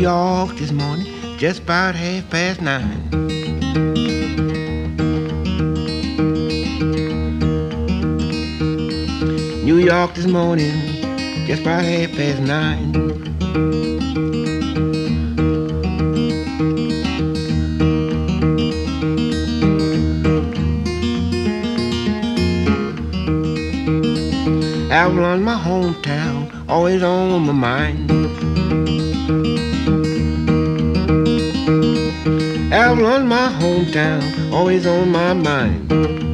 York this morning, just about 9:30. New York this morning, just about 9:30. Avalon, my hometown, always on my mind. Avalon, my hometown, always on my mind.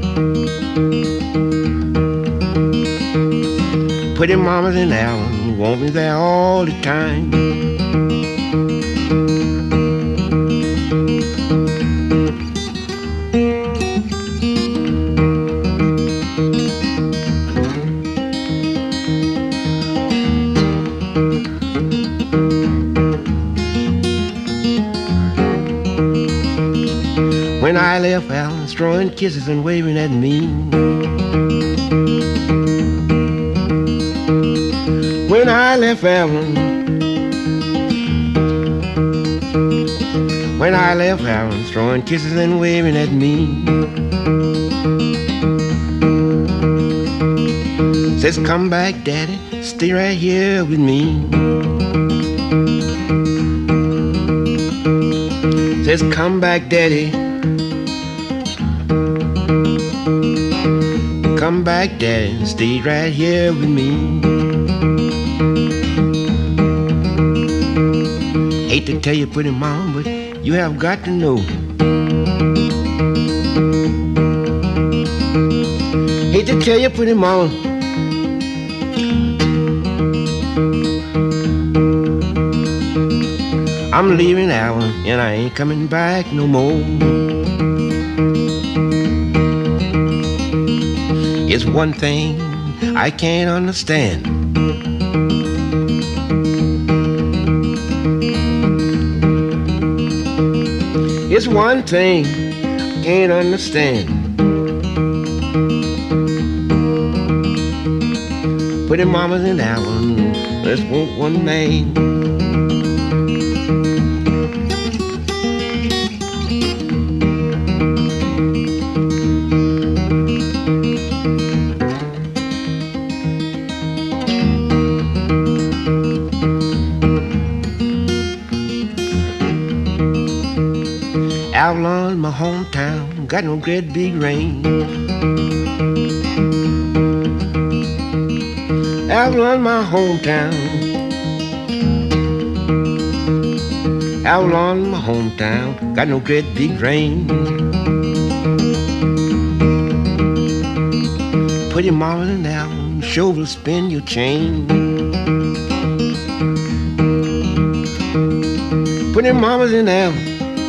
Pretty mamas in Avalon want me there all the time. When I left Avalon, throwing kisses and waving at me. When I left Avalon, when I left Avalon, throwing kisses and waving at me. Says, come back, Daddy, stay right here with me. Says, come back, Daddy. Come back, Daddy, stay right here with me. Hate to tell you, pretty mom, but you have got to know. Hate to tell you, pretty mom, I'm leaving Avalon and I ain't coming back no more. It's one thing I can't understand. It's one thing I can't understand. Pretty mamas in Avalon, let's want one name. Avalon, my hometown, got no great big rain. Avalon, my hometown. Avalon, my hometown, got no great big rain. Pretty mama in Avalon, sure will spin your chain. Pretty mamas in Avalon.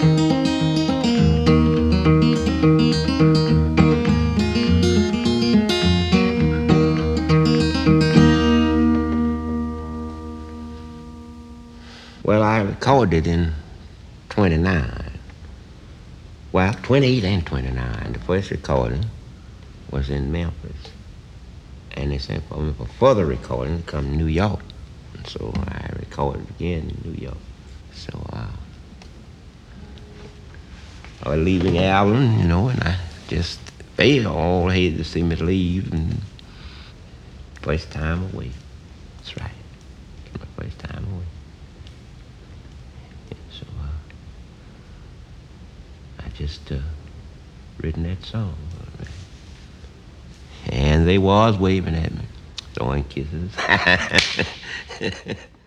Well, I recorded in 29. Well, 28 and 29. The first recording was in Memphis. And they sent for me for further recording to come to New York. And so I recorded again in New York. So I was leaving Avalon, you know, and I just, they all hated to see me leave. And first time away. That's right. My first time away. So I just written that song. And they was waving at me, throwing kisses.